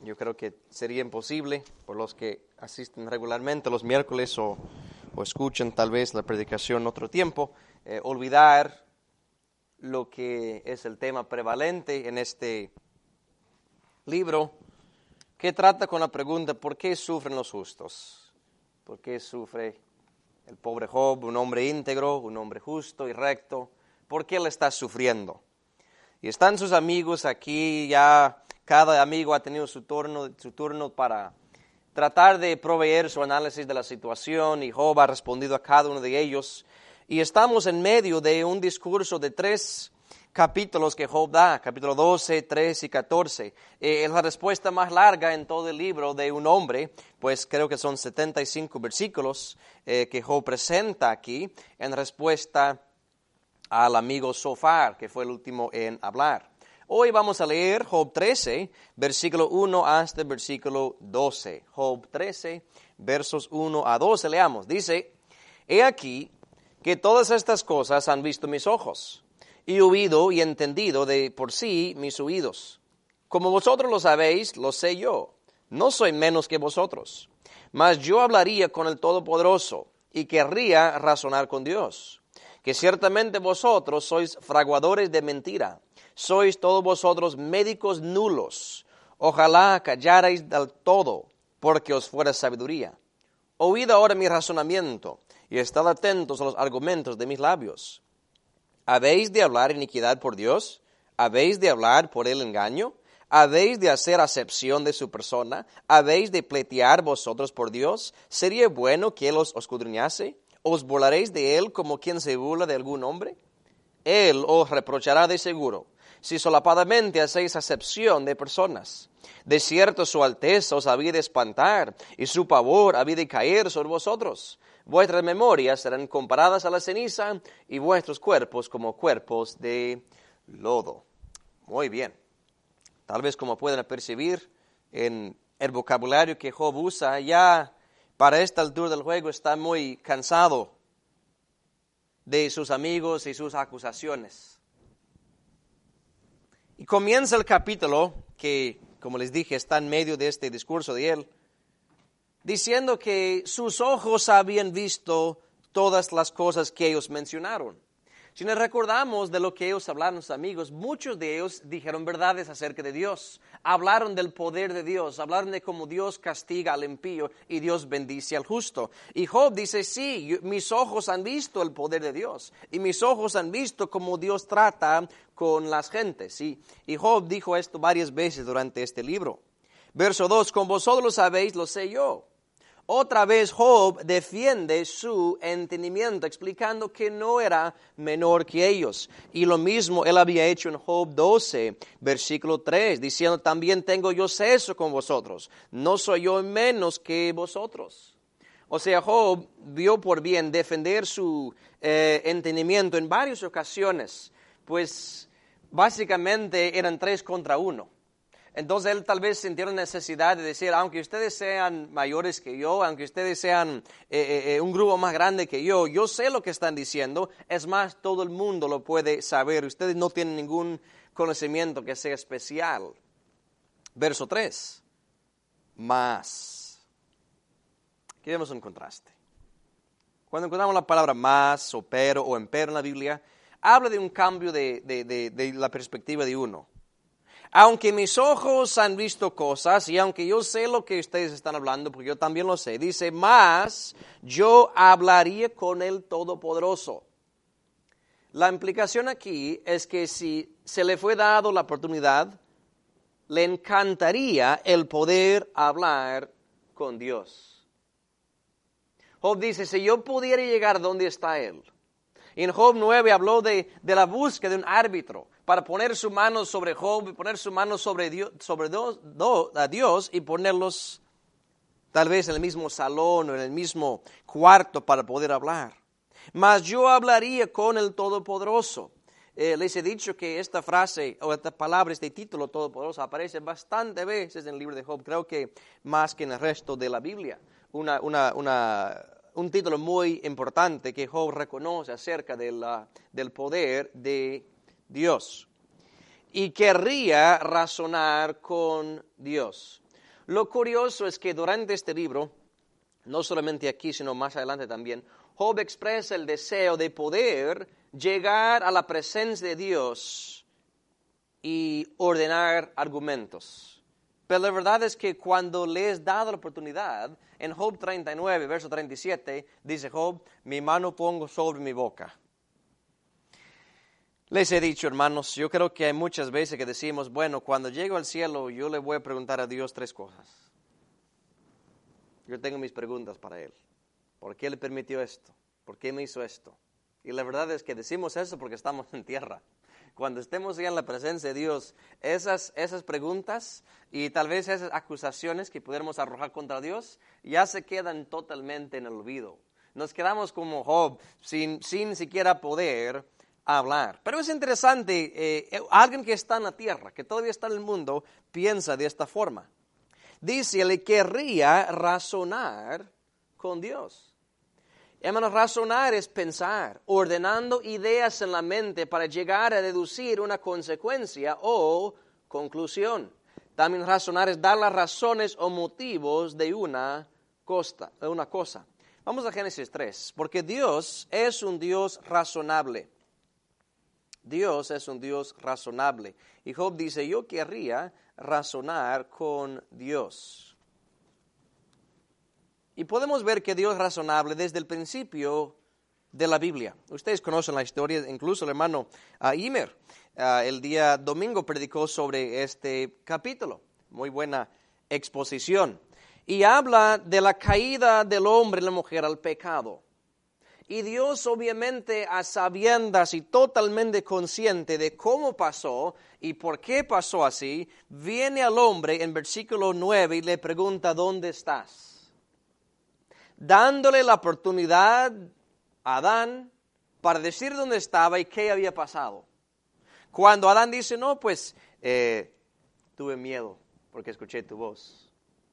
Yo creo que sería imposible por los que asisten regularmente los miércoles o escuchan tal vez la predicación en otro tiempo, olvidar lo que es el tema prevalente en este libro, que trata con la pregunta: ¿por qué sufren los justos? ¿Por qué sufre el pobre Job, un hombre íntegro, un hombre justo y recto? ¿Por qué él está sufriendo? Y están sus amigos aquí, ya cada amigo ha tenido su turno para tratar de proveer su análisis de la situación, y Job ha respondido a cada uno de ellos. Y estamos en medio de un discurso de 3 capítulos que Job da, capítulo 12, 3 y 14. Es la respuesta más larga en todo el libro de un hombre, pues creo que son 75 versículos que Job presenta aquí en respuesta al amigo Zofar, que fue el último en hablar. Hoy vamos a leer Job 13, versículo 1 hasta versículo 12. Job 13, versos 1 a 12, leamos. Dice: He aquí que todas estas cosas han visto mis ojos, y oído y entendido de por sí mis oídos. Como vosotros lo sabéis, lo sé yo. No soy menos que vosotros. Mas yo hablaría con el Todopoderoso, y querría razonar con Dios. Que ciertamente vosotros sois fraguadores de mentira, sois todos vosotros médicos nulos. Ojalá callarais del todo, porque os fuera sabiduría. Oíd ahora mi razonamiento, y estad atentos a los argumentos de mis labios. ¿Habéis de hablar iniquidad por Dios? ¿Habéis de hablar por el engaño? ¿Habéis de hacer acepción de su persona? ¿Habéis de pleitear vosotros por Dios? ¿Sería bueno que él os escudriñase? ¿Os burlaréis de él como quien se burla de algún hombre? Él os reprochará de seguro, si solapadamente hacéis acepción de personas. De cierto su alteza os había de espantar, y su pavor había de caer sobre vosotros. Vuestras memorias serán comparadas a la ceniza, y vuestros cuerpos como cuerpos de lodo. Muy bien. Tal vez, como pueden percibir en el vocabulario que Job usa, ya para esta altura del juego está muy cansado de sus amigos y sus acusaciones. Y comienza el capítulo, que, como les dije, está en medio de este discurso de él, diciendo que sus ojos habían visto todas las cosas que ellos mencionaron. Si nos recordamos de lo que ellos hablaron, los amigos, muchos de ellos dijeron verdades acerca de Dios. Hablaron del poder de Dios, hablaron de cómo Dios castiga al impío y Dios bendice al justo. Y Job dice: sí, mis ojos han visto el poder de Dios, y mis ojos han visto cómo Dios trata con las gentes. Y Job dijo esto varias veces durante este libro. Verso 2, con vosotros lo sabéis, lo sé yo. Otra vez Job defiende su entendimiento, explicando que no era menor que ellos. Y lo mismo él había hecho en Job 12, versículo 3, diciendo: también tengo yo seso con vosotros, no soy yo menos que vosotros. O sea, Job vio por bien defender su entendimiento en varias ocasiones, pues básicamente eran 3 contra 1. Entonces él tal vez sintió la necesidad de decir: aunque ustedes sean mayores que yo, aunque ustedes sean un grupo más grande que yo sé lo que están diciendo. Es más, todo el mundo lo puede saber. Ustedes no tienen ningún conocimiento que sea especial. Verso 3. Más. Aquí vemos un contraste. Cuando encontramos la palabra más, o pero, o empero en la Biblia, habla de un cambio de la perspectiva de uno. Aunque mis ojos han visto cosas, y aunque yo sé lo que ustedes están hablando, porque yo también lo sé, dice: más yo hablaría con el Todopoderoso. La implicación aquí es que si se le fue dado la oportunidad, le encantaría el poder hablar con Dios. Job dice: si yo pudiera llegar donde está Él. Y en Job 9 habló de la búsqueda de un árbitro para poner su mano sobre Job y poner su mano sobre Dios y ponerlos tal vez en el mismo salón o en el mismo cuarto para poder hablar. Mas yo hablaría con el Todopoderoso. Les he dicho que esta frase o esta palabra, este título Todopoderoso, aparece bastantes veces en el libro de Job. Creo que más que en el resto de la Biblia. Un título muy importante que Job reconoce acerca del poder de Dios. Y querría razonar con Dios. Lo curioso es que durante este libro, no solamente aquí, sino más adelante también, Job expresa el deseo de poder llegar a la presencia de Dios y ordenar argumentos. Pero la verdad es que cuando le es dado la oportunidad, en Job 39, verso 37, dice Job, mi mano pongo sobre mi boca. Les he dicho, hermanos, yo creo que hay muchas veces que decimos, bueno, cuando llego al cielo, yo le voy a preguntar a Dios 3 cosas. Yo tengo mis preguntas para Él. ¿Por qué le permitió esto? ¿Por qué me hizo esto? Y la verdad es que decimos eso porque estamos en tierra. Cuando estemos ya en la presencia de Dios, esas preguntas y tal vez esas acusaciones que pudiéramos arrojar contra Dios, ya se quedan totalmente en el olvido. Nos quedamos como Job, sin siquiera poder hablar. Pero es interesante, alguien que está en la tierra, que todavía está en el mundo, piensa de esta forma. Dice, le querría razonar con Dios. Hermanos, razonar es pensar, ordenando ideas en la mente para llegar a deducir una consecuencia o conclusión. También razonar es dar las razones o motivos de una cosa. Vamos a Génesis 3, porque Dios es un Dios razonable. Dios es un Dios razonable. Y Job dice, yo querría razonar con Dios. Y podemos ver que Dios es razonable desde el principio de la Biblia. Ustedes conocen la historia, incluso el hermano Imer, el día domingo predicó sobre este capítulo. Muy buena exposición. Y habla de la caída del hombre y la mujer al pecado. Y Dios, obviamente, a sabiendas y totalmente consciente de cómo pasó y por qué pasó así, viene al hombre en versículo 9 y le pregunta, ¿dónde estás? Dándole la oportunidad a Adán para decir dónde estaba y qué había pasado. Cuando Adán dice, no, pues tuve miedo porque escuché tu voz.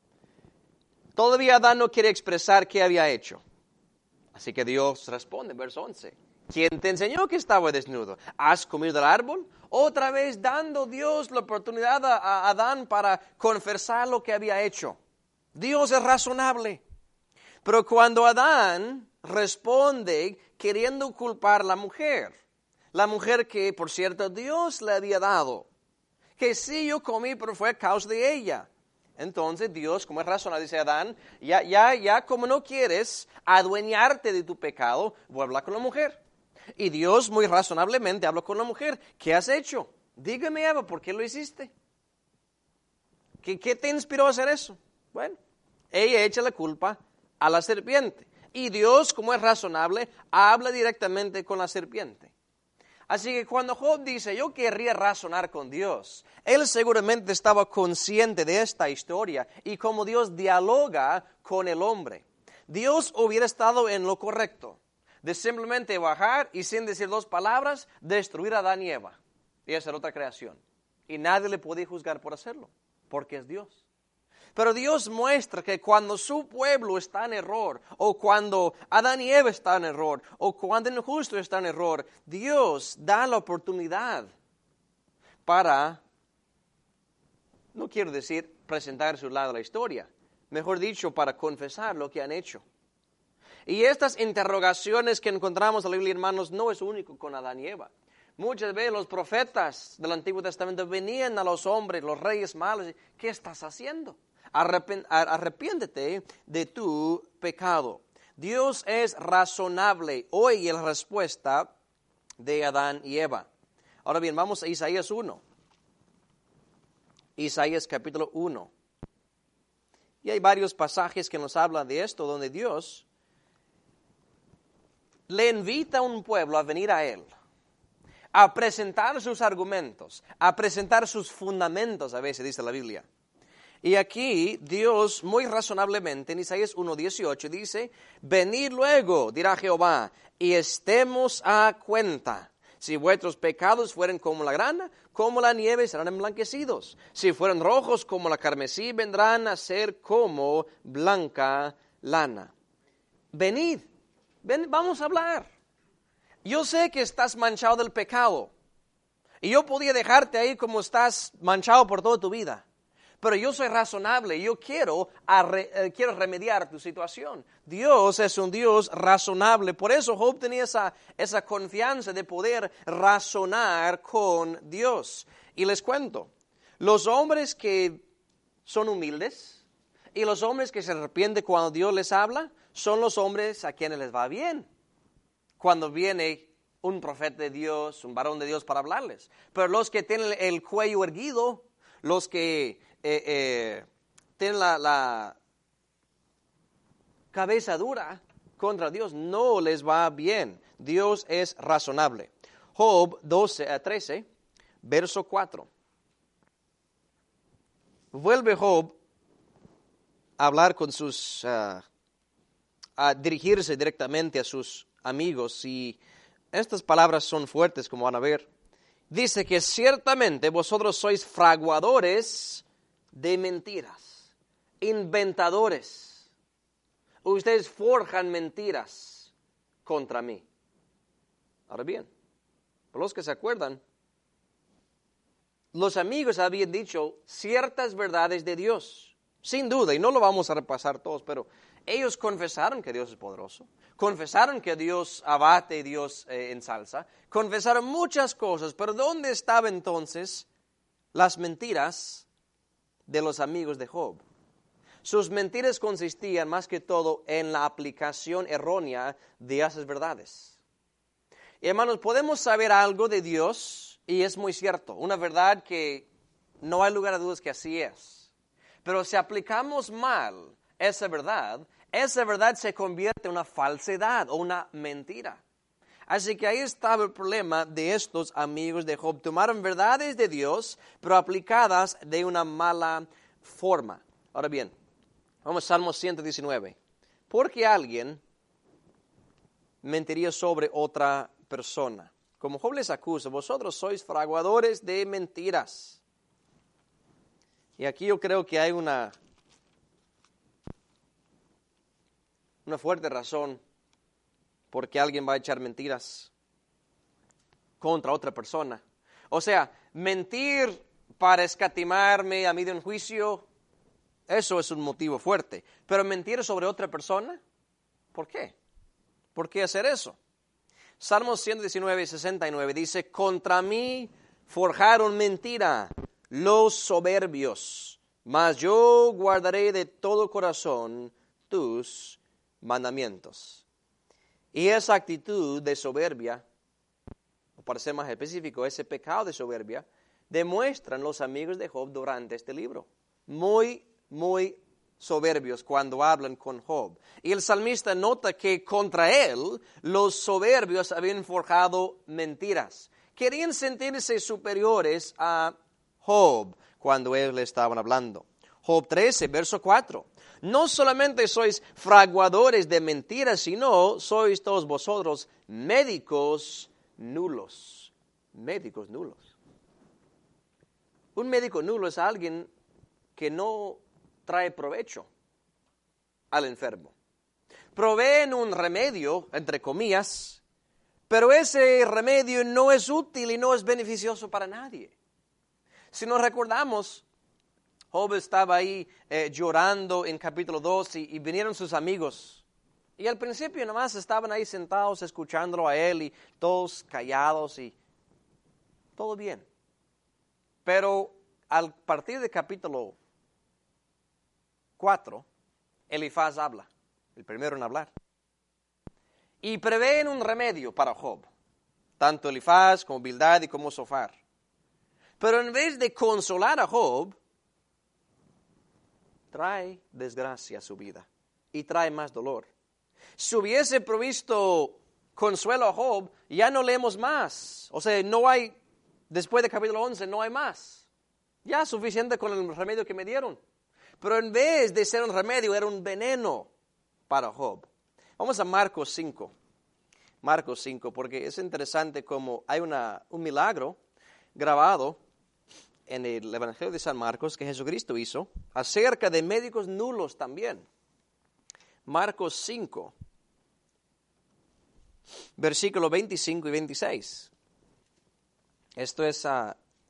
Todavía Adán no quiere expresar qué había hecho. Así que Dios responde, verso 11. ¿Quién te enseñó que estaba desnudo? ¿Has comido del árbol? Otra vez dando Dios la oportunidad a Adán para confesar lo que había hecho. Dios es razonable. Pero cuando Adán responde queriendo culpar a la mujer que, por cierto, Dios le había dado, que sí yo comí, pero fue a causa de ella. Entonces Dios, como es razonable, dice a Adán, ya como no quieres adueñarte de tu pecado, voy a hablar con la mujer. Y Dios muy razonablemente habla con la mujer. ¿Qué has hecho? Dígame, Eva, ¿por qué lo hiciste? ¿Qué te inspiró a hacer eso? Bueno, ella echa la culpa a la serpiente. Y Dios, como es razonable, habla directamente con la serpiente. Así que cuando Job dice, yo querría razonar con Dios, él seguramente estaba consciente de esta historia y cómo Dios dialoga con el hombre. Dios hubiera estado en lo correcto de simplemente bajar y sin decir 2 palabras, destruir a Adán y Eva y hacer otra creación. Y nadie le podía juzgar por hacerlo, porque es Dios. Pero Dios muestra que cuando su pueblo está en error, o cuando Adán y Eva están en error, o cuando el injusto está en error, Dios da la oportunidad para, no quiero decir presentar su lado de la historia, mejor dicho, para confesar lo que han hecho. Y estas interrogaciones que encontramos en la Biblia, hermanos, no es único con Adán y Eva. Muchas veces los profetas del Antiguo Testamento venían a los hombres, los reyes malos, y, ¿qué estás haciendo? Arrepiéntete de tu pecado. Dios es razonable. Oye la respuesta de Adán y Eva. Ahora bien, vamos a Isaías 1. Isaías capítulo 1. Y hay varios pasajes que nos hablan de esto, donde Dios le invita a un pueblo a venir a Él, a presentar sus argumentos, a presentar sus fundamentos, a veces dice la Biblia. Y aquí Dios muy razonablemente en Isaías 1:18 dice, venid luego, dirá Jehová, y estemos a cuenta. Si vuestros pecados fueren como la grana, como la nieve serán emblanquecidos. Si fueren rojos como la carmesí, vendrán a ser como blanca lana. Venid, vamos a hablar. Yo sé que estás manchado del pecado. Y yo podía dejarte ahí como estás manchado por toda tu vida. Pero yo soy razonable, yo quiero remediar tu situación. Dios es un Dios razonable. Por eso Job tenía esa confianza de poder razonar con Dios. Y les cuento, los hombres que son humildes y los hombres que se arrepienten cuando Dios les habla, son los hombres a quienes les va bien. Cuando viene un profeta de Dios, un varón de Dios para hablarles. Pero los que tienen el cuello erguido, los que tienen la cabeza dura contra Dios, no les va bien. Dios es razonable. Job 13, verso 4. Vuelve Job a hablar con a dirigirse directamente a sus amigos, y estas palabras son fuertes, como van a ver. Dice que ciertamente vosotros sois fraguadores de mentiras, inventadores. Ustedes forjan mentiras contra mí. Ahora bien, por los que se acuerdan, los amigos habían dicho ciertas verdades de Dios, sin duda, y no lo vamos a repasar todos, pero ellos confesaron que Dios es poderoso, confesaron que Dios abate y Dios ensalza, confesaron muchas cosas, pero ¿dónde estaban entonces las mentiras de los amigos de Job? Sus mentiras consistían más que todo en la aplicación errónea de esas verdades. Y hermanos, podemos saber algo de Dios, y es muy cierto, una verdad que no hay lugar a dudas que así es. Pero si aplicamos mal esa verdad se convierte en una falsedad o una mentira. Así que ahí estaba el problema de estos amigos de Job. Tomaron verdades de Dios, pero aplicadas de una mala forma. Ahora bien, vamos a Salmo 119. ¿Por qué alguien mentiría sobre otra persona? Como Job les acusa, vosotros sois fraguadores de mentiras. Y aquí yo creo que hay una fuerte razón por qué alguien va a echar mentiras contra otra persona. O sea, mentir para escatimarme a mí de un juicio, eso es un motivo fuerte. Pero mentir sobre otra persona, ¿por qué? ¿Por qué hacer eso? Salmos 119, 69 dice, contra mí forjaron mentira los soberbios, mas yo guardaré de todo corazón tus mandamientos. Y esa actitud de soberbia, o para ser más específico, ese pecado de soberbia, demuestran los amigos de Job durante este libro. Muy, muy soberbios cuando hablan con Job. Y el salmista nota que contra él los soberbios habían forjado mentiras. Querían sentirse superiores a Job cuando él le estaban hablando. Job 13, verso 4. No solamente sois fraguadores de mentiras, sino sois todos vosotros médicos nulos. Médicos nulos. Un médico nulo es alguien que no trae provecho al enfermo. Proveen un remedio, entre comillas, pero ese remedio no es útil y no es beneficioso para nadie. Si nos recordamos, Job estaba ahí llorando en capítulo 2 y vinieron sus amigos. Y al principio nomás estaban ahí sentados escuchándolo a él y todos callados y todo bien. Pero al partir de capítulo 4, Elifaz habla, el primero en hablar. Y prevén un remedio para Job, tanto Elifaz como Bildad y como Zofar. Pero en vez de consolar a Job, trae desgracia a su vida y trae más dolor. Si hubiese provisto consuelo a Job, ya no leemos más. O sea, no hay, después de capítulo 11, no hay más. Ya suficiente con el remedio que me dieron. Pero en vez de ser un remedio, era un veneno para Job. Vamos a Marcos 5. Marcos 5, porque es interesante cómo hay un milagro grabado en el Evangelio de San Marcos que Jesucristo hizo acerca de médicos nulos también. Marcos 5, versículos 25 y 26. Esto es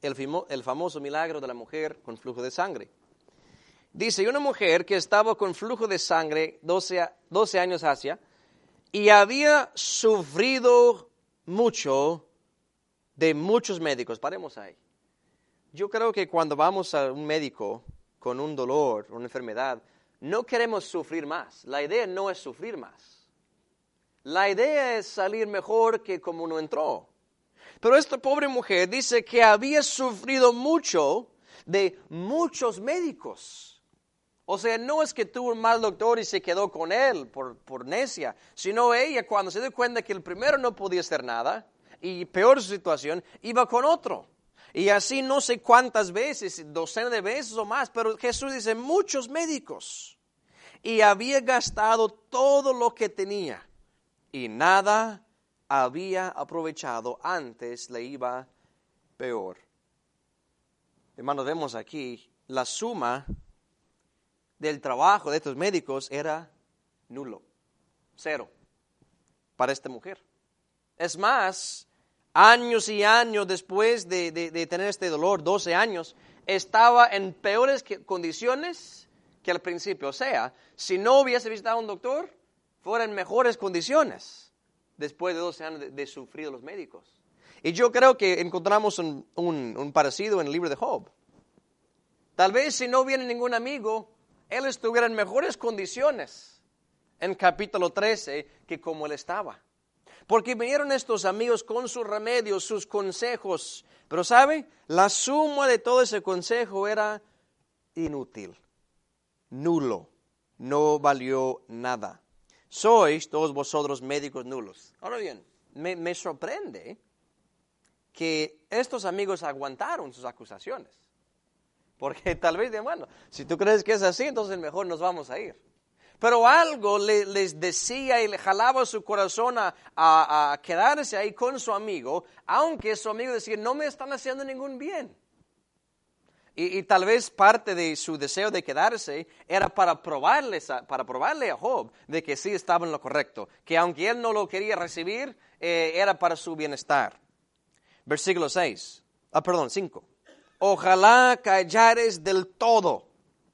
el famoso milagro de la mujer con flujo de sangre. Dice, una mujer que estaba con flujo de sangre 12 años hacia, y había sufrido mucho de muchos médicos. Paremos ahí. Yo creo que cuando vamos a un médico con un dolor, una enfermedad, no queremos sufrir más. La idea no es sufrir más. La idea es salir mejor que como uno entró. Pero esta pobre mujer dice que había sufrido mucho de muchos médicos. O sea, no es que tuvo un mal doctor y se quedó con él por necia, sino ella cuando se dio cuenta que el primero no podía hacer nada y peor su situación, iba con otro. Y así no sé cuántas veces, docenas de veces o más, pero Jesús dice muchos médicos. Y había gastado todo lo que tenía y nada había aprovechado, antes le iba peor. Hermanos, vemos aquí la suma del trabajo de estos médicos era nulo, 0, para esta mujer. Es más, años y años después de tener este dolor, 12 años, estaba en peores condiciones que al principio. O sea, si no hubiese visitado a un doctor, fuera en mejores condiciones después de 12 años de sufrir los médicos. Y yo creo que encontramos un parecido en el libro de Job. Tal vez si no viene ningún amigo, él estuviera en mejores condiciones en capítulo 13 que como él estaba. Porque vinieron estos amigos con sus remedios, sus consejos. Pero ¿sabe? La suma de todo ese consejo era inútil, nulo, no valió nada. Sois todos vosotros médicos nulos. Ahora bien, me sorprende que estos amigos aguantaron sus acusaciones. Porque tal vez, bueno, si tú crees que es así, entonces mejor nos vamos a ir. Pero algo les decía y le jalaba su corazón a quedarse ahí con su amigo, aunque su amigo decía, no me están haciendo ningún bien. Y tal vez parte de su deseo de quedarse era para probarle a Job de que sí estaba en lo correcto, que aunque él no lo quería recibir, era para su bienestar. Versículo 5. Ojalá callares del todo.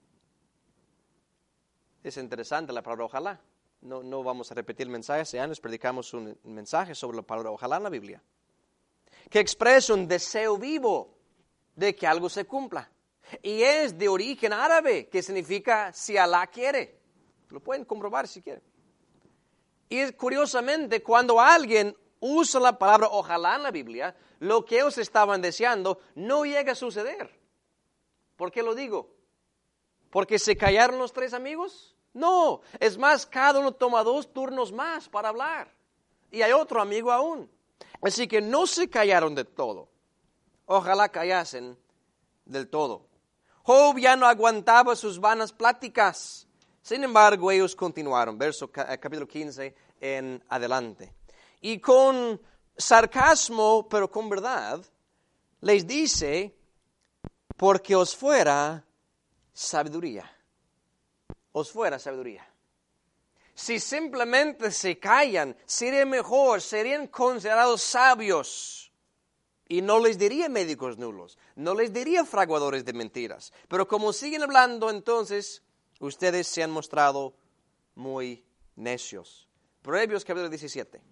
Es interesante la palabra ojalá. No vamos a repetir el mensaje. Hace años predicamos un mensaje sobre la palabra ojalá en la Biblia, que expresa un deseo vivo de que algo se cumpla. Y es de origen árabe, que significa si Alá quiere. Lo pueden comprobar si quieren. Y curiosamente, cuando alguien usa la palabra ojalá en la Biblia, lo que ellos estaban deseando no llega a suceder. ¿Por qué lo digo? ¿Porque se callaron los 3 amigos? No, es más, cada uno toma 2 turnos más para hablar. Y hay otro amigo aún. Así que no se callaron de todo. Ojalá callasen del todo. Job ya no aguantaba sus vanas pláticas. Sin embargo, ellos continuaron. Capítulo 15 en adelante. Y con sarcasmo, pero con verdad, les dice, porque os fuera sabiduría. Os fuera sabiduría. Si simplemente se callan, sería mejor, serían considerados sabios. Y no les diría médicos nulos, no les diría fraguadores de mentiras. Pero como siguen hablando, entonces, ustedes se han mostrado muy necios. Proverbios capítulo 17.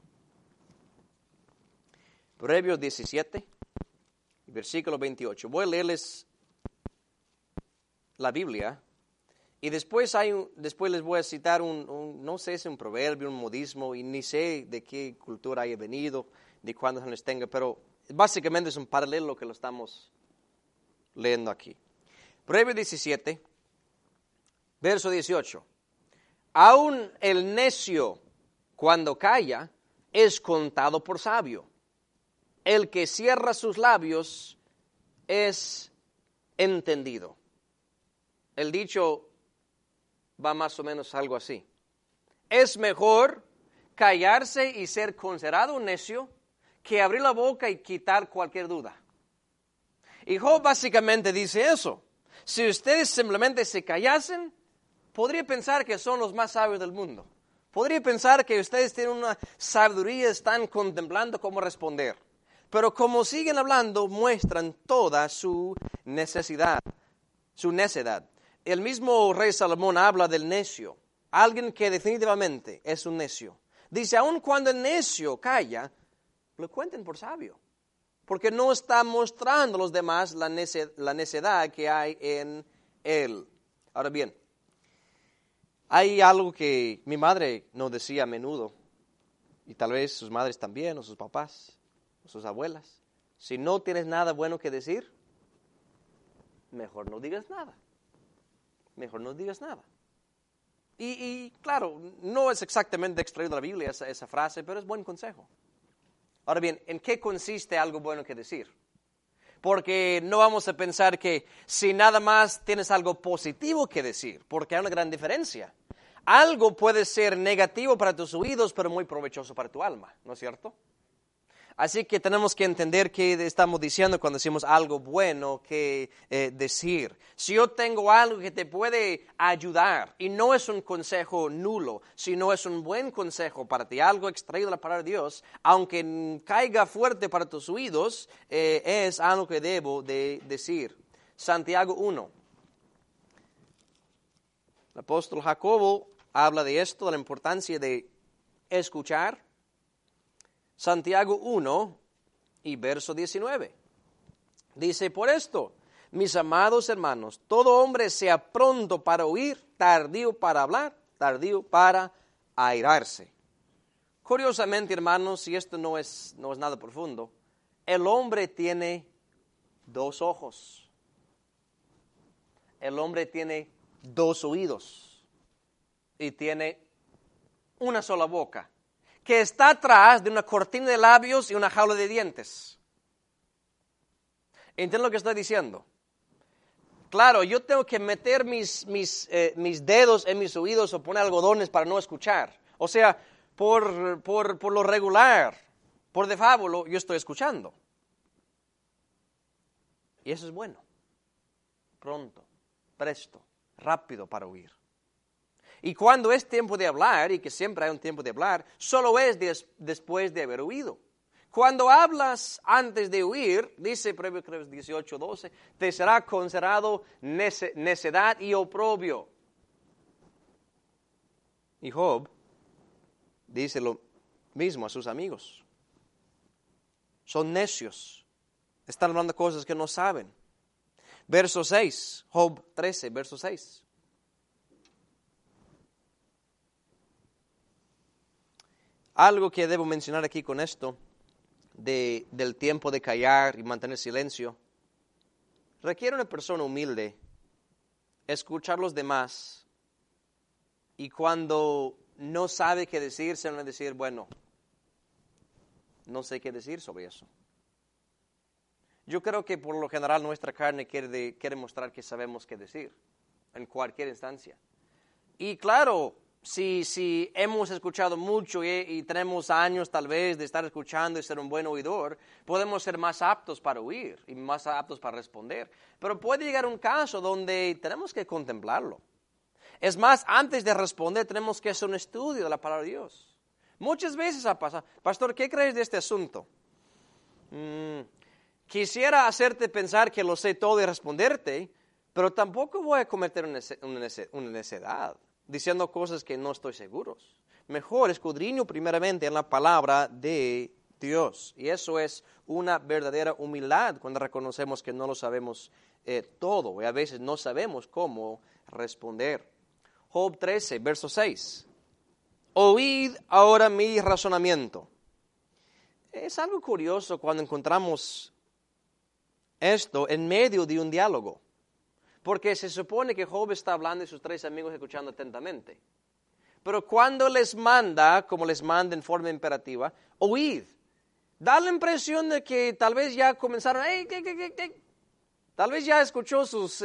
Proverbios 17, versículo 28. Voy a leerles la Biblia y después les voy a citar no sé si es un proverbio, un modismo, y ni sé de qué cultura haya venido, de cuándo se les tenga, pero básicamente es un paralelo que lo estamos leyendo aquí. Proverbios 17, verso 18. Aún el necio, cuando calla, es contado por sabio. El que cierra sus labios es entendido. El dicho va más o menos algo así. Es mejor callarse y ser considerado un necio que abrir la boca y quitar cualquier duda. Y Job básicamente dice eso. Si ustedes simplemente se callasen, podría pensar que son los más sabios del mundo. Podría pensar que ustedes tienen una sabiduría, están contemplando cómo responder. Pero como siguen hablando, muestran toda su necesidad, su necedad. El mismo rey Salomón habla del necio, alguien que definitivamente es un necio. Dice, aun cuando el necio calla, lo cuenten por sabio, porque no está mostrando a los demás la necedad que hay en él. Ahora bien, hay algo que mi madre nos decía a menudo, y tal vez sus madres también, o sus papás, o sus abuelas. Si no tienes nada bueno que decir, mejor no digas nada. Mejor no digas nada. Y claro, no es exactamente extraído de la Biblia esa frase, pero es buen consejo. Ahora bien, ¿en qué consiste algo bueno que decir? Porque no vamos a pensar que si nada más tienes algo positivo que decir, porque hay una gran diferencia. Algo puede ser negativo para tus oídos, pero muy provechoso para tu alma, ¿no es cierto? Así que tenemos que entender qué estamos diciendo cuando decimos algo bueno que decir. Si yo tengo algo que te puede ayudar, y no es un consejo nulo, sino es un buen consejo para ti, algo extraído de la palabra de Dios, aunque caiga fuerte para tus oídos, es algo que debo de decir. Santiago 1. El apóstol Jacobo habla de esto, de la importancia de escuchar. Santiago 1 y verso 19. Dice, por esto, mis amados hermanos, todo hombre sea pronto para oír, tardío para hablar, tardío para airarse. Curiosamente, hermanos, y esto no es nada profundo, el hombre tiene dos ojos. El hombre tiene dos oídos y tiene una sola boca, que está atrás de una cortina de labios y una jaula de dientes. ¿Entienden lo que estoy diciendo? Claro, yo tengo que meter mis dedos en mis oídos o poner algodones para no escuchar. O sea, por lo regular, por defábulo, yo estoy escuchando. Y eso es bueno. Pronto, presto, rápido para oír. Y cuando es tiempo de hablar, y que siempre hay un tiempo de hablar, solo es después de haber oído. Cuando hablas antes de oír, dice Proverbios 18:12, te será considerado necedad y oprobio. Y Job dice lo mismo a sus amigos. Son necios, están hablando cosas que no saben. Verso 6, Job 13, verso 6. Algo que debo mencionar aquí con esto, del tiempo de callar y mantener silencio, requiere una persona humilde, escuchar a los demás, y cuando no sabe qué decir, se van a decir, bueno, no sé qué decir sobre eso. Yo creo que por lo general nuestra carne quiere mostrar que sabemos qué decir, en cualquier instancia. Y claro, si hemos escuchado mucho y tenemos años tal vez de estar escuchando y ser un buen oidor, podemos ser más aptos para oír y más aptos para responder. Pero puede llegar un caso donde tenemos que contemplarlo. Es más, antes de responder tenemos que hacer un estudio de la palabra de Dios. Muchas veces ha pasado, pastor, ¿qué crees de este asunto? Quisiera hacerte pensar que lo sé todo y responderte, pero tampoco voy a cometer una necedad diciendo cosas que no estoy seguro. Mejor escudriño primeramente en la palabra de Dios. Y eso es una verdadera humildad cuando reconocemos que no lo sabemos todo y a veces no sabemos cómo responder. Job 13, verso 6. Oíd ahora mi razonamiento. Es algo curioso cuando encontramos esto en medio de un diálogo. Porque se supone que Job está hablando y sus tres amigos escuchando atentamente. Pero cuando les manda, como les manda en forma imperativa, oíd, da la impresión de que tal vez ya comenzaron, tal vez ya escuchó sus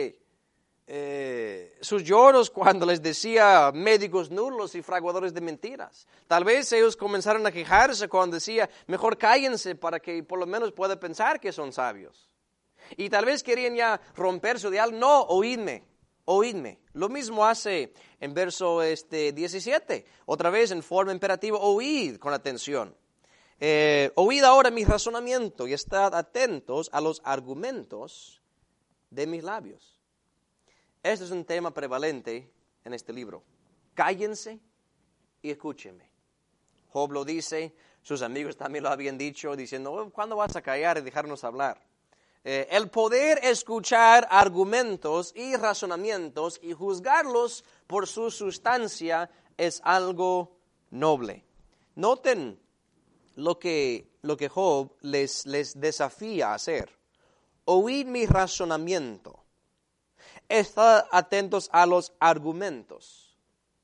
lloros cuando les decía médicos nulos y fraguadores de mentiras. Tal vez ellos comenzaron a quejarse cuando decía, mejor cállense para que por lo menos pueda pensar que son sabios. Y tal vez querían ya romper su diálogo. No, oídme. Lo mismo hace en verso 17. Otra vez en forma imperativa, oíd con atención. Oíd ahora mi razonamiento y estad atentos a los argumentos de mis labios. Este es un tema prevalente en este libro. Cállense y escúchenme. Job lo dice, sus amigos también lo habían dicho, diciendo, ¿cuándo vas a callar y dejarnos hablar? El poder escuchar argumentos y razonamientos y juzgarlos por su sustancia es algo noble. Noten lo que Job les desafía a hacer. Oíd mi razonamiento. Estad atentos a los argumentos.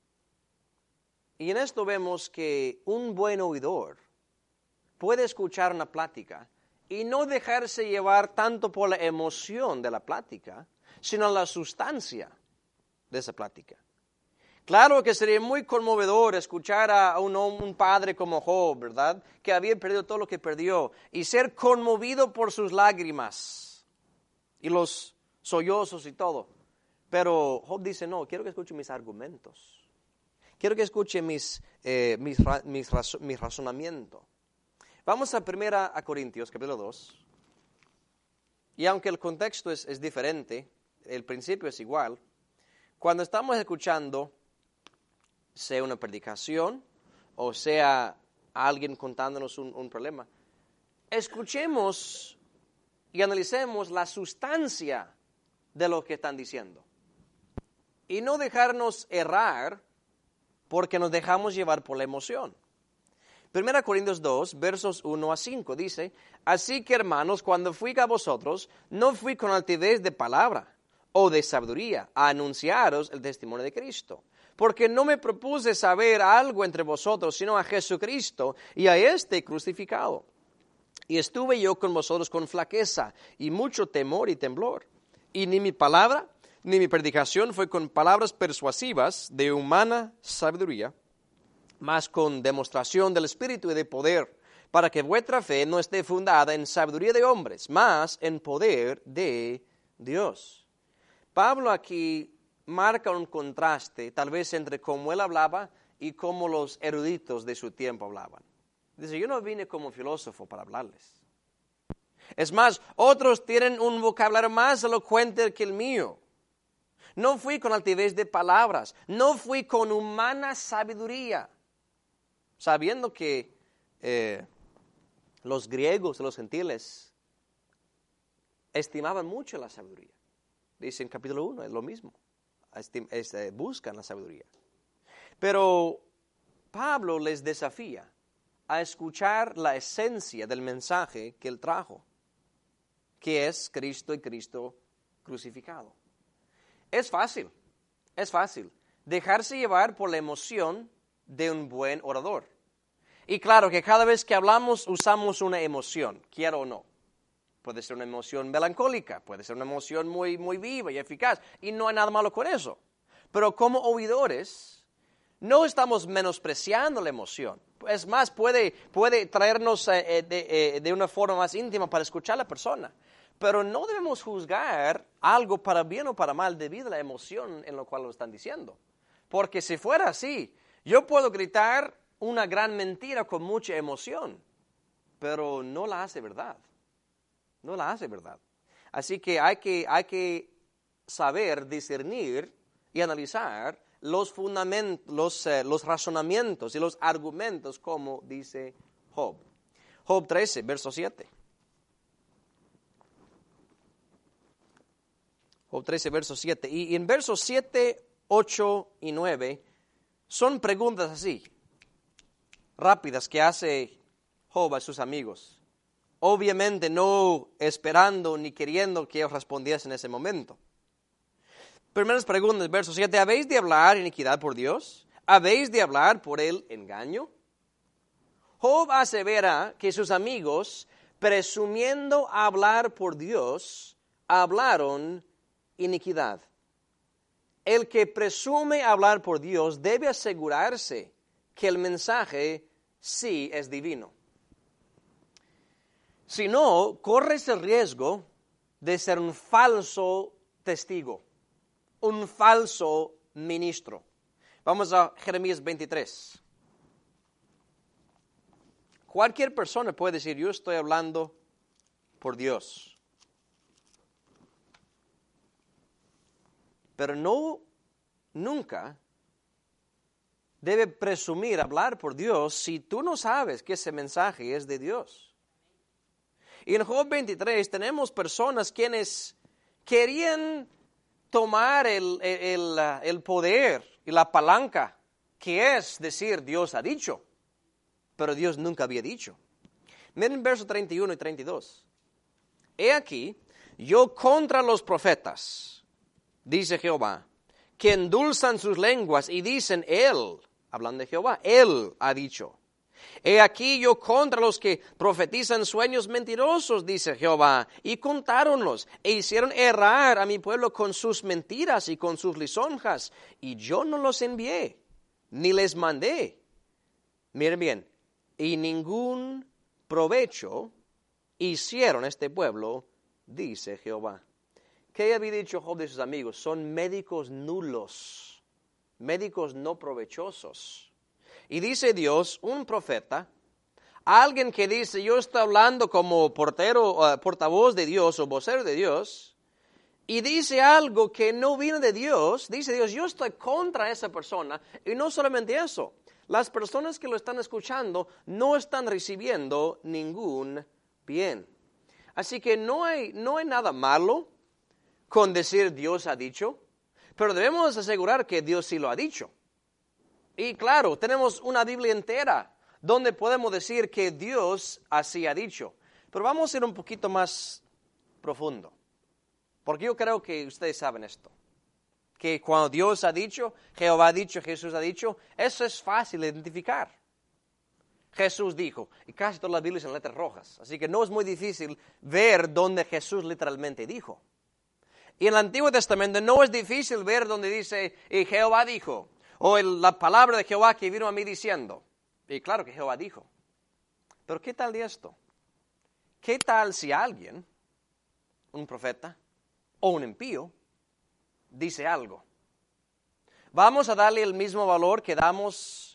Y en esto vemos que un buen oidor puede escuchar una plática y no dejarse llevar tanto por la emoción de la plática, sino la sustancia de esa plática. Claro que sería muy conmovedor escuchar a un padre como Job, ¿verdad? Que había perdido todo lo que perdió y ser conmovido por sus lágrimas y los sollozos y todo. Pero Job dice, no, quiero que escuche mis argumentos. Quiero que escuche mi razonamiento. Vamos a 1 Corintios, capítulo 2. Y aunque el contexto es diferente, el principio es igual. Cuando estamos escuchando, sea una predicación o sea alguien contándonos un problema, escuchemos y analicemos la sustancia de lo que están diciendo. Y no dejarnos errar porque nos dejamos llevar por la emoción. 1 Corintios 2, versos 1 a 5, dice, así que hermanos, cuando fui a vosotros, no fui con altivez de palabra o de sabiduría a anunciaros el testimonio de Cristo, porque no me propuse saber algo entre vosotros, sino a Jesucristo y a este crucificado. Y estuve yo con vosotros con flaqueza y mucho temor y temblor. Y ni mi palabra ni mi predicación fue con palabras persuasivas de humana sabiduría, mas con demostración del Espíritu y de poder, para que vuestra fe no esté fundada en sabiduría de hombres, mas en poder de Dios. Pablo aquí marca un contraste, tal vez entre cómo él hablaba y cómo los eruditos de su tiempo hablaban. Dice, yo no vine como filósofo para hablarles. Es más, otros tienen un vocabulario más elocuente que el mío. No fui con altivez de palabras, no fui con humana sabiduría. Sabiendo que los griegos y los gentiles estimaban mucho la sabiduría. Dice en capítulo 1, es lo mismo. Buscan la sabiduría. Pero Pablo les desafía a escuchar la esencia del mensaje que él trajo, que es Cristo y Cristo crucificado. Es fácil dejarse llevar por la emoción de un buen orador. Y claro que cada vez que hablamos usamos una emoción, quiero o no. Puede ser una emoción melancólica, puede ser una emoción muy, muy viva y eficaz, y no hay nada malo con eso. Pero como oidores, no estamos menospreciando la emoción. Es más, puede traernos de una forma más íntima para escuchar a la persona. Pero no debemos juzgar algo para bien o para mal debido a la emoción en la cual lo están diciendo. Porque si fuera así, yo puedo gritar una gran mentira con mucha emoción, pero no la hace verdad. No la hace verdad. Así que hay que saber discernir y analizar los fundamentos, los razonamientos y los argumentos, como dice Job. Job 13, verso 7. Job 13, verso 7. Y en versos 7, 8 y 9 son preguntas así, rápidas, que hace Job a sus amigos. Obviamente no esperando ni queriendo que ellos respondiesen en ese momento. Primeras preguntas, verso 7. ¿Habéis de hablar iniquidad por Dios? ¿Habéis de hablar por el engaño? Job asevera que sus amigos, presumiendo hablar por Dios, hablaron iniquidad. El que presume hablar por Dios debe asegurarse que el mensaje sí es divino. Si no, corres el riesgo de ser un falso testigo, un falso ministro. Vamos a Jeremías 23. Cualquier persona puede decir, yo estoy hablando por Dios. Pero nunca debe presumir hablar por Dios si tú no sabes que ese mensaje es de Dios. Y en Job 23 tenemos personas quienes querían tomar el poder y la palanca, que es decir, Dios ha dicho, pero Dios nunca había dicho. Miren versos 31 y 32. He aquí, yo contra los profetas, dice Jehová, que endulzan sus lenguas y dicen, Él, hablando de Jehová, Él ha dicho. He aquí yo contra los que profetizan sueños mentirosos, dice Jehová, y contáronlos, e hicieron errar a mi pueblo con sus mentiras y con sus lisonjas, y yo no los envié, ni les mandé. Miren bien, y ningún provecho hicieron este pueblo, dice Jehová. ¿Qué había dicho Job de sus amigos? Son médicos nulos, médicos no provechosos. Y dice Dios, un profeta, alguien que dice, yo estoy hablando como portavoz de Dios o vocero de Dios, y dice algo que no viene de Dios, dice Dios, yo estoy contra esa persona. Y no solamente eso, las personas que lo están escuchando no están recibiendo ningún bien. Así que no hay nada malo con decir Dios ha dicho, pero debemos asegurar que Dios sí lo ha dicho. Y claro, tenemos una Biblia entera donde podemos decir que Dios así ha dicho. Pero vamos a ir un poquito más profundo, porque yo creo que ustedes saben esto. Que cuando Dios ha dicho, Jehová ha dicho, Jesús ha dicho, eso es fácil de identificar. Jesús dijo, y casi todas las Biblias en letras rojas, así que no es muy difícil ver dónde Jesús literalmente dijo. Y en el Antiguo Testamento no es difícil ver donde dice, y Jehová dijo, o la palabra de Jehová que vino a mí diciendo. Y claro que Jehová dijo. Pero ¿qué tal de esto? ¿Qué tal si alguien, un profeta o un impío, dice algo? ¿Vamos a darle el mismo valor que damos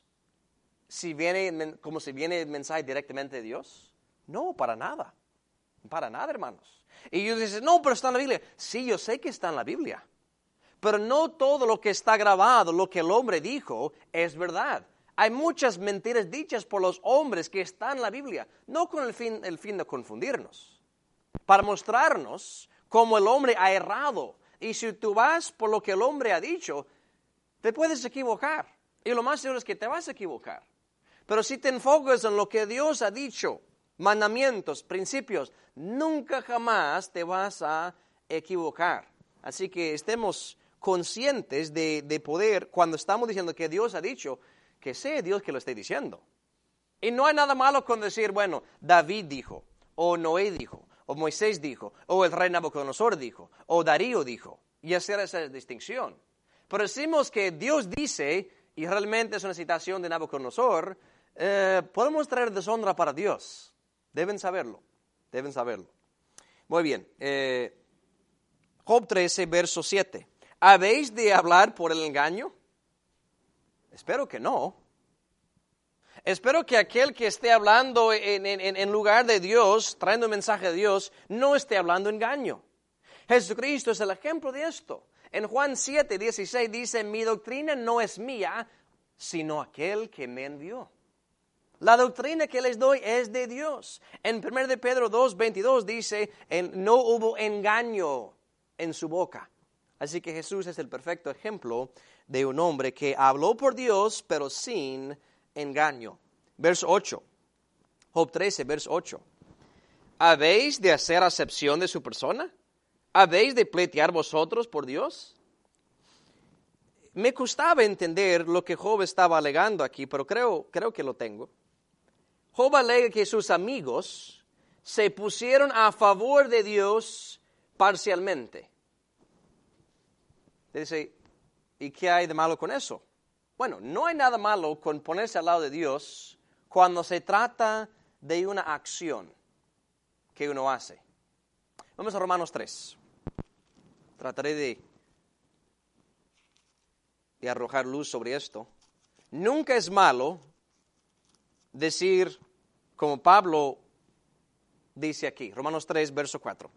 como si viene el mensaje directamente de Dios? No, para nada. Para nada, hermanos. Y ellos dicen, no, pero está en la Biblia. Sí, yo sé que está en la Biblia. Pero no todo lo que está grabado, lo que el hombre dijo, es verdad. Hay muchas mentiras dichas por los hombres que están en la Biblia, no con el fin de confundirnos, para mostrarnos cómo el hombre ha errado. Y si tú vas por lo que el hombre ha dicho, te puedes equivocar. Y lo más seguro es que te vas a equivocar. Pero si te enfocas en lo que Dios ha dicho, mandamientos, principios, nunca jamás te vas a equivocar. Así que estemos conscientes de poder, cuando estamos diciendo que Dios ha dicho, que sea Dios que lo esté diciendo. Y no hay nada malo con decir, bueno, David dijo, o Noé dijo, o Moisés dijo, o el rey Nabucodonosor dijo, o Darío dijo, y hacer esa distinción. Pero decimos que Dios dice, y realmente es una citación de Nabucodonosor, podemos traer deshonra para Dios. Deben saberlo. Muy bien. Job 13, verso 7. ¿Habéis de hablar por el engaño? Espero que no. Espero que aquel que esté hablando en lugar de Dios, trayendo un mensaje de Dios, no esté hablando engaño. Jesucristo es el ejemplo de esto. En Juan 7, 16 dice, mi doctrina no es mía, sino aquel que me envió. La doctrina que les doy es de Dios. En 1 de Pedro 2, 22 dice, no hubo engaño en su boca. Así que Jesús es el perfecto ejemplo de un hombre que habló por Dios, pero sin engaño. Verso 8. Job 13, verso 8. ¿Habéis de hacer acepción de su persona? ¿Habéis de pleitear vosotros por Dios? Me costaba entender lo que Job estaba alegando aquí, pero creo que lo tengo. Job alega que sus amigos se pusieron a favor de Dios parcialmente. Dice, ¿y qué hay de malo con eso? Bueno, no hay nada malo con ponerse al lado de Dios cuando se trata de una acción que uno hace. Vamos a Romanos 3. Trataré de arrojar luz sobre esto. Nunca es malo decir como Pablo dice aquí, Romanos 3, verso 4.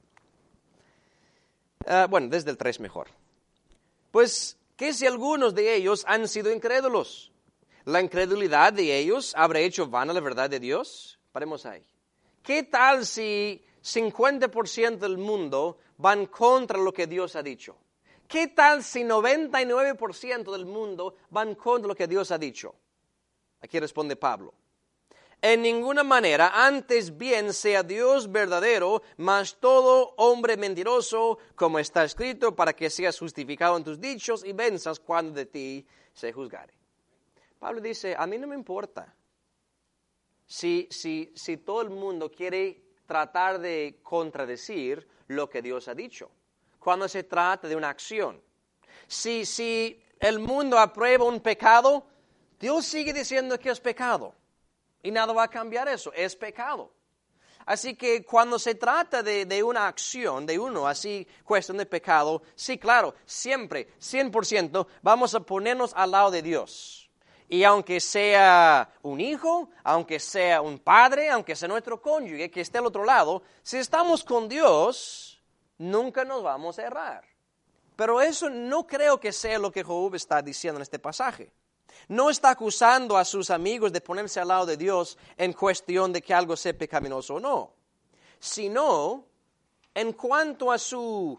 Desde el 3 mejor. Pues, ¿qué si algunos de ellos han sido incrédulos? ¿La incredulidad de ellos habrá hecho vana la verdad de Dios? Paremos ahí. ¿Qué tal si 50% del mundo van contra lo que Dios ha dicho? ¿Qué tal si 99% del mundo van contra lo que Dios ha dicho? Aquí responde Pablo. En ninguna manera, antes bien sea Dios verdadero, mas todo hombre mentiroso, como está escrito, para que seas justificado en tus dichos y venzas cuando de ti se juzgare. Pablo dice, a mí no me importa si todo el mundo quiere tratar de contradecir lo que Dios ha dicho, cuando se trata de una acción. Si el mundo aprueba un pecado, Dios sigue diciendo que es pecado. Y nada va a cambiar eso, es pecado. Así que cuando se trata de una acción, de uno, así, cuestión de pecado, sí, claro, siempre, 100%, vamos a ponernos al lado de Dios. Y aunque sea un hijo, aunque sea un padre, aunque sea nuestro cónyuge que esté al otro lado, si estamos con Dios, nunca nos vamos a errar. Pero eso no creo que sea lo que Job está diciendo en este pasaje. No está acusando a sus amigos de ponerse al lado de Dios en cuestión de que algo sea pecaminoso o no, sino en cuanto a su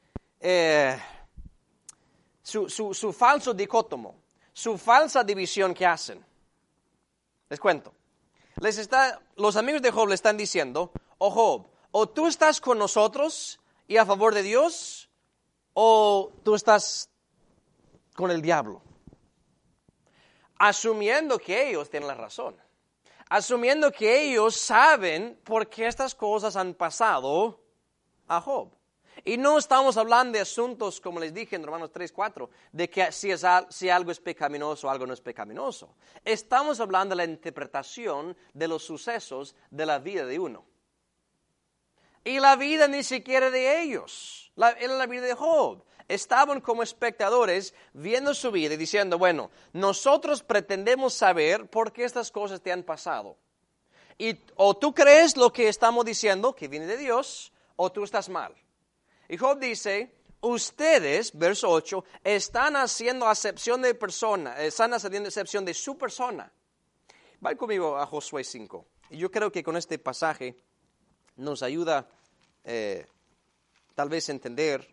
falso dicótomo, su falsa división que hacen. Les cuento. Los amigos de Job le están diciendo, oh Job, o tú estás con nosotros y a favor de Dios, o tú estás con el diablo. Asumiendo que ellos tienen la razón. Asumiendo que ellos saben por qué estas cosas han pasado a Job. Y no estamos hablando de asuntos, como les dije en Romanos 3, 4, de que si algo es pecaminoso o algo no es pecaminoso. Estamos hablando de la interpretación de los sucesos de la vida de uno. Y la vida ni siquiera de ellos. Era la vida de Job. Estaban como espectadores viendo su vida y diciendo, bueno, nosotros pretendemos saber por qué estas cosas te han pasado. O tú crees lo que estamos diciendo, que viene de Dios, o tú estás mal. Y Job dice, ustedes, verso 8, están haciendo acepción de persona, están haciendo acepción de su persona. Vayan conmigo a Josué 5. Y yo creo que con este pasaje nos ayuda tal vez a entender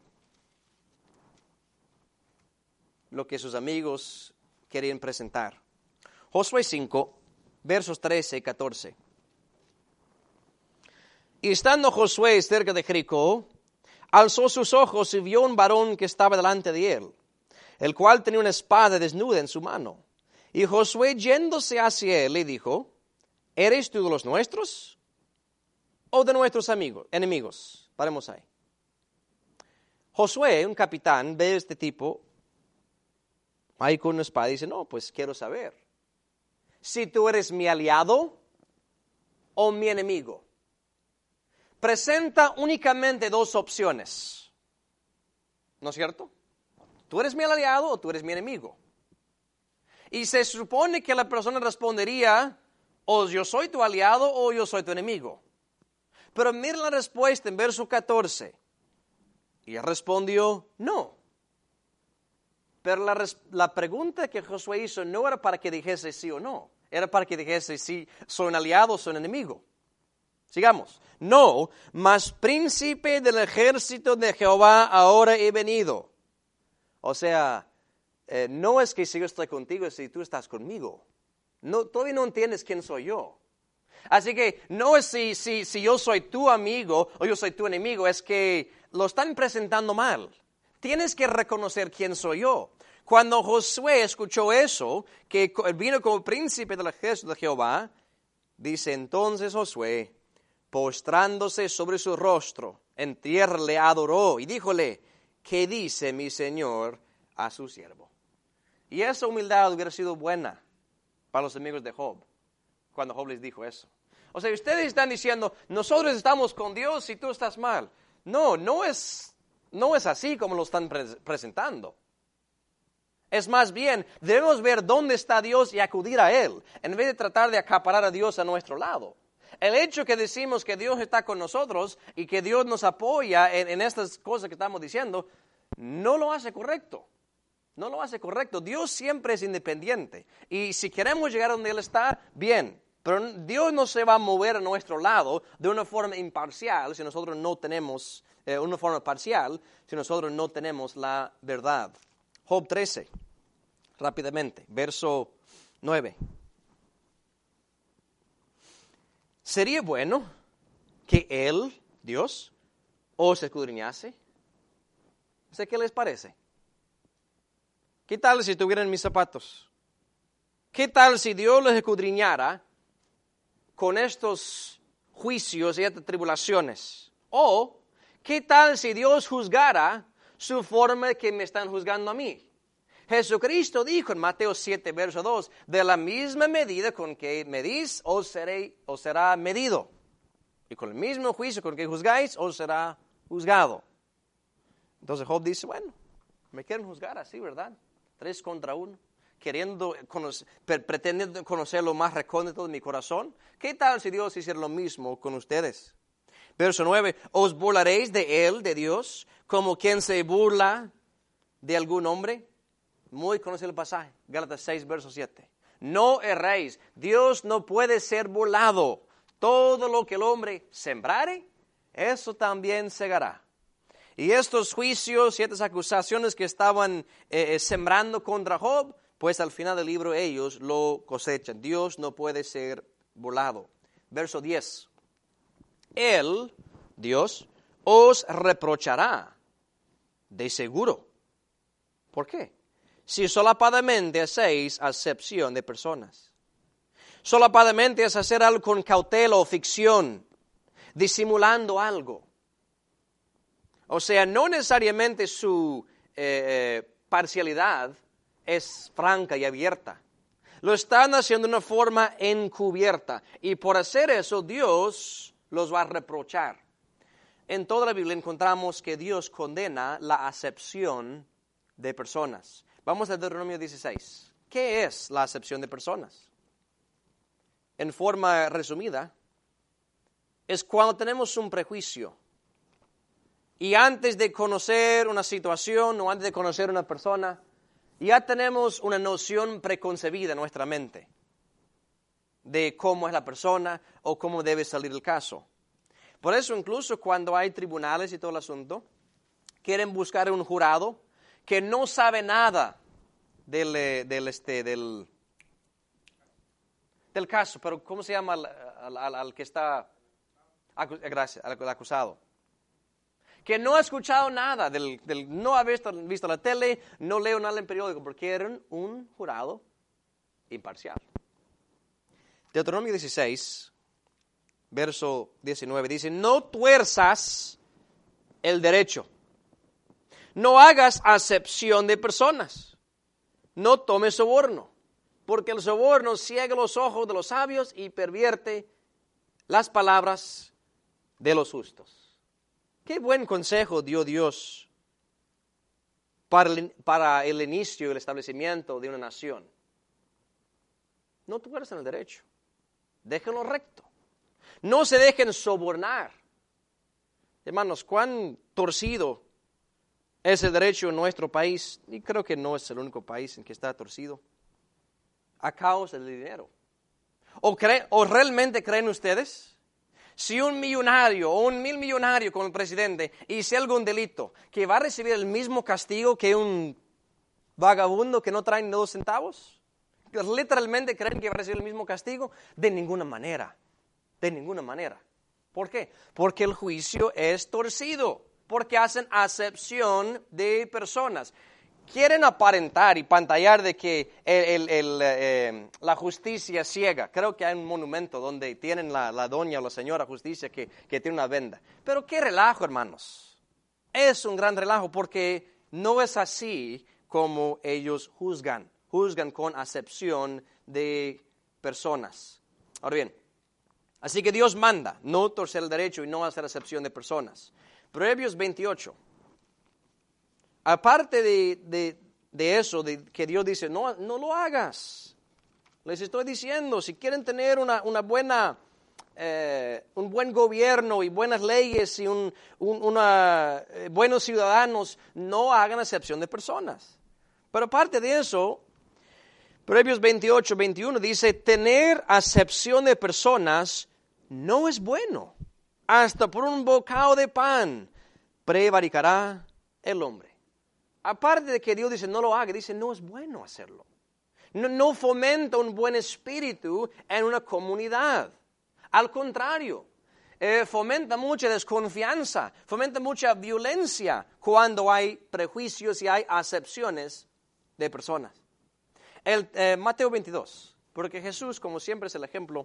lo que sus amigos querían presentar. Josué 5, versos 13 y 14. Y estando Josué cerca de Jericó, alzó sus ojos y vio un varón que estaba delante de él, el cual tenía una espada desnuda en su mano. Y Josué, yéndose hacia él, le dijo, ¿eres tú de los nuestros o de nuestros enemigos? Paremos ahí. Josué, un capitán, ve a este tipo ahí con una espada y dice, no, pues quiero saber si tú eres mi aliado o mi enemigo. Presenta únicamente dos opciones, ¿no es cierto? ¿Tú eres mi aliado o tú eres mi enemigo? Y se supone que la persona respondería, o yo soy tu aliado o yo soy tu enemigo. Pero mira la respuesta en verso 14. Y él respondió, no. Pero la pregunta que Josué hizo no era para que dijese sí o no. Era para que dijese si soy un aliado o soy un enemigo. Sigamos. No, mas príncipe del ejército de Jehová ahora he venido. O sea, no es que si yo estoy contigo, es si tú estás conmigo. No, todavía no entiendes quién soy yo. Así que no es si yo soy tu amigo o yo soy tu enemigo, es que lo están presentando mal. Tienes que reconocer quién soy yo. Cuando Josué escuchó eso, que vino como príncipe del ejército de Jehová, dice entonces Josué, postrándose sobre su rostro, en tierra le adoró y díjole, ¿qué dice mi señor a su siervo? Y esa humildad hubiera sido buena para los amigos de Job, cuando Job les dijo eso. O sea, ustedes están diciendo, nosotros estamos con Dios y tú estás mal. No es así como lo están presentando. Es más bien, debemos ver dónde está Dios y acudir a Él, en vez de tratar de acaparar a Dios a nuestro lado. El hecho que decimos que Dios está con nosotros y que Dios nos apoya en estas cosas que estamos diciendo, no lo hace correcto. No lo hace correcto. Dios siempre es independiente. Y si queremos llegar a donde Él está, bien. Pero Dios no se va a mover a nuestro lado de una forma imparcial si nosotros no tenemos, una forma parcial, si nosotros no tenemos la verdad. Job 13, rápidamente, verso 9. ¿Sería bueno que Él, Dios, os escudriñase? ¿Qué les parece? ¿Qué tal si estuvieran mis zapatos? ¿Qué tal si Dios los escudriñara con estos juicios y estas tribulaciones? ¿O qué tal si Dios juzgara su forma que me están juzgando a mí? Jesucristo dijo en Mateo 7, verso 2, de la misma medida con que medís, os será medido. Y con el mismo juicio con que juzgáis, os será juzgado. Entonces Job dice, bueno, me quieren juzgar así, ¿verdad? 3 contra 1, pretendiendo conocer lo más recóndito de mi corazón. ¿Qué tal si Dios hiciera lo mismo con ustedes? Verso 9, ¿os burlaréis de Él, de Dios, como quien se burla de algún hombre? Muy conocido el pasaje, Gálatas 6, verso 7. No erréis, Dios no puede ser burlado. Todo lo que el hombre sembrare, eso también segará. Y estos juicios y estas acusaciones que estaban sembrando contra Job, pues al final del libro ellos lo cosechan. Dios no puede ser burlado. Verso 10. Él, Dios, os reprochará de seguro. ¿Por qué? Si solapadamente hacéis acepción de personas. Solapadamente es hacer algo con cautela o ficción, disimulando algo. O sea, no necesariamente su parcialidad es franca y abierta. Lo están haciendo de una forma encubierta. Y por hacer eso, Dios los va a reprochar. En toda la Biblia encontramos que Dios condena la acepción de personas. Vamos a Deuteronomio 16. ¿Qué es la acepción de personas? En forma resumida, es cuando tenemos un prejuicio. Y antes de conocer una situación o antes de conocer una persona, ya tenemos una noción preconcebida en nuestra mente de cómo es la persona o cómo debe salir el caso. Por eso incluso cuando hay tribunales y todo el asunto, quieren buscar un jurado que no sabe nada del caso, pero ¿cómo se llama al que está, gracias, al acusado? Que no ha escuchado nada, no ha visto la tele, no leo nada en el periódico, porque eran un jurado imparcial. Deuteronomio 16, verso 19, dice, no tuerzas el derecho, no hagas acepción de personas, no tomes soborno, porque el soborno ciega los ojos de los sabios y pervierte las palabras de los justos. Qué buen consejo dio Dios para el inicio y el establecimiento de una nación. No tuerzan el derecho, déjenlo recto. No se dejen sobornar. Hermanos, cuán torcido es el derecho en nuestro país, y creo que no es el único país en que está torcido, a causa del dinero. ¿O realmente creen ustedes? Si un millonario o un millonario como el presidente hizo algún delito, que va a recibir el mismo castigo que un vagabundo que no trae ni 2 centavos, ¿literalmente creen que va a recibir el mismo castigo? De ninguna manera, de ninguna manera. ¿Por qué? Porque el juicio es torcido, porque hacen acepción de personas. Quieren aparentar y pantallar de que la justicia ciega. Creo que hay un monumento donde tienen la doña o la señora justicia que tiene una venda. Pero qué relajo, hermanos. Es un gran relajo porque no es así como ellos juzgan. Juzgan con acepción de personas. Ahora bien, así que Dios manda no torcer el derecho y no hacer acepción de personas. Proverbios 28. Aparte de de eso, de que Dios dice, no lo hagas. Les estoy diciendo, si quieren tener un buen gobierno y buenas leyes y buenos ciudadanos, no hagan acepción de personas. Pero aparte de eso, Proverbios 28:21 dice, tener acepción de personas no es bueno. Hasta por un bocado de pan prevaricará el hombre. Aparte de que Dios dice no lo haga, dice no es bueno hacerlo. No fomenta un buen espíritu en una comunidad. Al contrario, fomenta mucha desconfianza, fomenta mucha violencia cuando hay prejuicios y hay acepciones de personas. Mateo 22, porque Jesús, como siempre, es el ejemplo.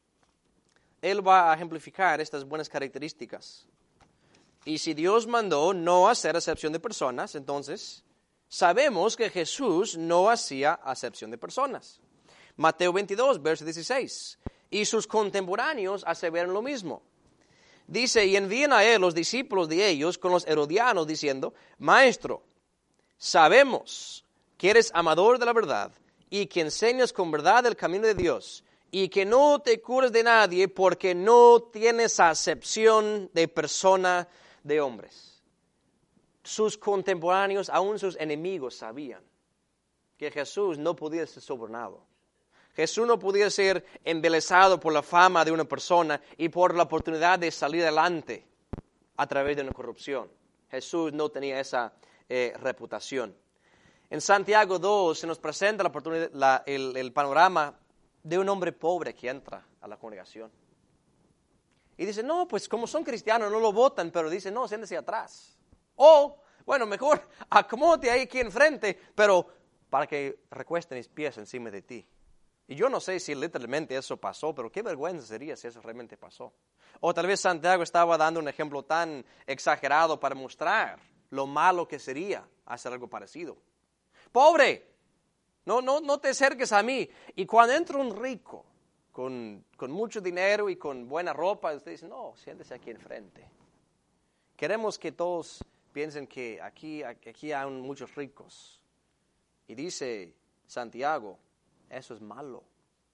Él va a ejemplificar estas buenas características. Y si Dios mandó no hacer acepción de personas, entonces sabemos que Jesús no hacía acepción de personas. Mateo 22, verso 16. Y sus contemporáneos aseveran lo mismo. Dice, y envían a él los discípulos de ellos con los herodianos diciendo, Maestro, sabemos que eres amador de la verdad y que enseñas con verdad el camino de Dios y que no te curas de nadie porque no tienes acepción de persona de hombres. Sus contemporáneos, aún sus enemigos, sabían que Jesús no podía ser sobornado. Jesús no podía ser embelesado por la fama de una persona y por la oportunidad de salir adelante a través de una corrupción. Jesús no tenía esa reputación. En Santiago 2 se nos presenta la oportunidad, el panorama de un hombre pobre que entra a la congregación. Y dice, no, pues como son cristianos no lo votan, pero dice, no, siéntese atrás. O, bueno, mejor acomódate ahí aquí enfrente, pero para que recuesten mis pies encima de ti. Y yo no sé si literalmente eso pasó, pero qué vergüenza sería si eso realmente pasó. O tal vez Santiago estaba dando un ejemplo tan exagerado para mostrar lo malo que sería hacer algo parecido. Pobre, no te acerques a mí. Y cuando entra un rico con mucho dinero y con buena ropa, usted dice, no, siéntese aquí enfrente. Queremos que todos piensen que aquí hay muchos ricos. Y dice Santiago, eso es malo.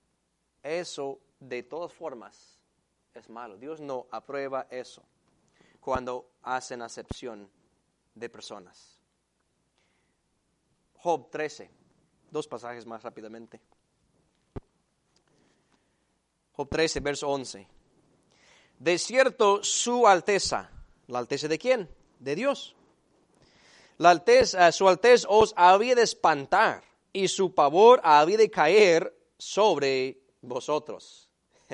Eso, de todas formas, es malo. Dios no aprueba eso cuando hacen acepción de personas. Job 13. 2 pasajes más rápidamente. Job 13, verso 11. De cierto, su alteza. ¿La alteza de quién? De Dios. Su alteza os había de espantar y su pavor había de caer sobre vosotros.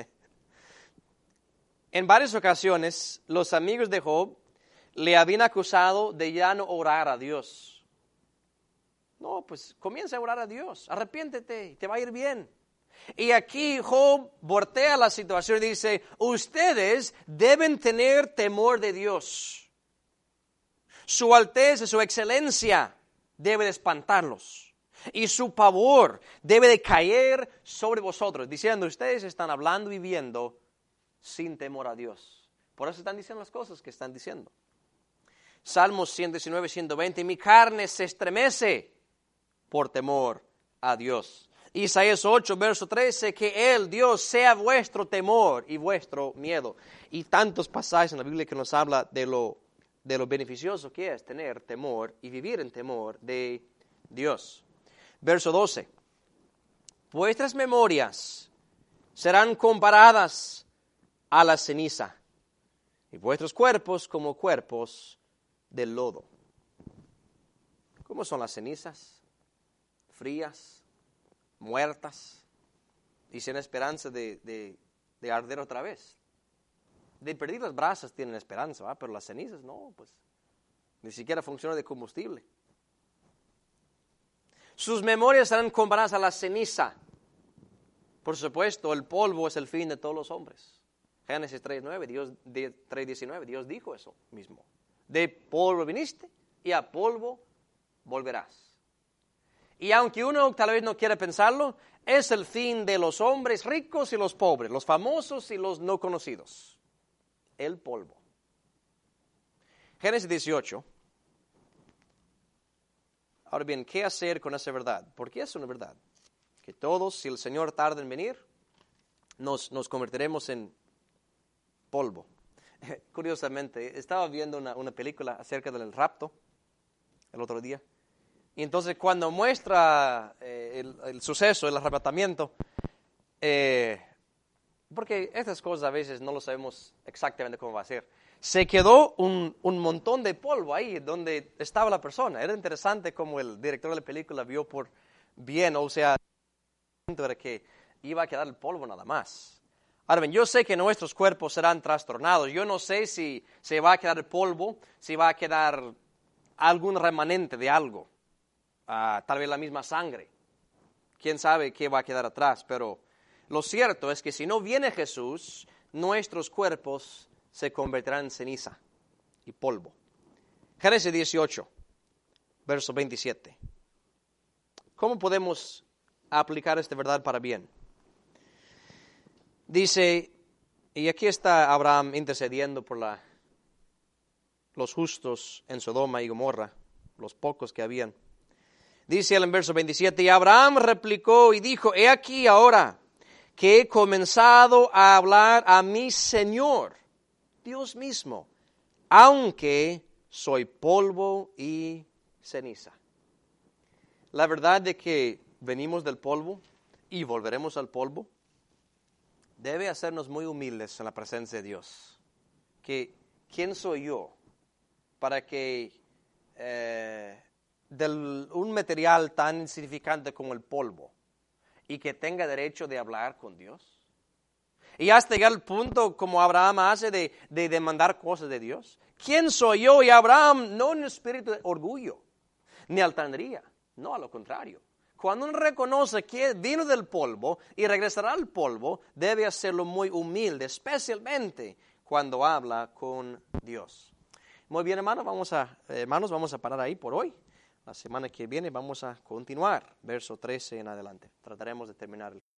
En varias ocasiones, los amigos de Job le habían acusado de ya no orar a Dios. No, pues comienza a orar a Dios, arrepiéntete y te va a ir bien. Y aquí Job voltea la situación y dice, ustedes deben tener temor de Dios. Su alteza, su excelencia debe de espantarlos. Y su pavor debe de caer sobre vosotros, diciendo, ustedes están hablando y viviendo sin temor a Dios. Por eso están diciendo las cosas que están diciendo. Salmos 119, 120, mi carne se estremece por temor a Dios. Isaías 8, verso 13, que Él, Dios, sea vuestro temor y vuestro miedo. Y tantos pasajes en la Biblia que nos habla de lo beneficioso que es tener temor y vivir en temor de Dios. Verso 12, vuestras memorias serán comparadas a la ceniza y vuestros cuerpos como cuerpos del lodo. ¿Cómo son las cenizas? Frías, muertas y sin esperanza de arder otra vez. De perder las brasas tienen esperanza, ¿va? Pero las cenizas no, pues ni siquiera funciona de combustible. Sus memorias serán comparadas a la ceniza. Por supuesto, el polvo es el fin de todos los hombres. Génesis 3:19, Dios dijo eso mismo. De polvo viniste y a polvo volverás. Y aunque uno tal vez no quiera pensarlo, es el fin de los hombres ricos y los pobres, los famosos y los no conocidos. El polvo. Génesis 18. Ahora bien, ¿qué hacer con esa verdad? Porque es una verdad. Que todos, si el Señor tarda en venir, nos convertiremos en polvo. Curiosamente, estaba viendo una película acerca del rapto el otro día. Y entonces cuando muestra el suceso, el arrebatamiento, porque estas cosas a veces no lo sabemos exactamente cómo va a ser. Se quedó un montón de polvo ahí donde estaba la persona. Era interesante como el director de la película vio por bien, o sea, era que iba a quedar el polvo nada más. Ahora bien, yo sé que nuestros cuerpos serán trastornados. Yo no sé si se va a quedar el polvo, si va a quedar algún remanente de algo. Tal vez la misma sangre. Quién sabe qué va a quedar atrás, pero lo cierto es que si no viene Jesús, nuestros cuerpos se convertirán en ceniza y polvo. Génesis 18, verso 27. ¿Cómo podemos aplicar esta verdad para bien? Dice, y aquí está Abraham intercediendo por los justos en Sodoma y Gomorra, los pocos que habían. Dice él en verso 27, y Abraham replicó y dijo, he aquí ahora que he comenzado a hablar a mi Señor, Dios mismo, aunque soy polvo y ceniza. La verdad de que venimos del polvo y volveremos al polvo debe hacernos muy humildes en la presencia de Dios. ¿Quién soy yo para que un material tan insignificante como el polvo y que tenga derecho de hablar con Dios? Y hasta llegar al punto como Abraham hace de demandar cosas de Dios. ¿Quién soy yo? Y Abraham no en espíritu de orgullo ni altanería, no, a lo contrario. Cuando uno reconoce que vino del polvo y regresará al polvo, debe hacerlo muy humilde, especialmente cuando habla con Dios. Muy bien, hermanos, vamos a parar ahí por hoy. La semana que viene vamos a continuar, verso 13 en adelante. Trataremos de terminar el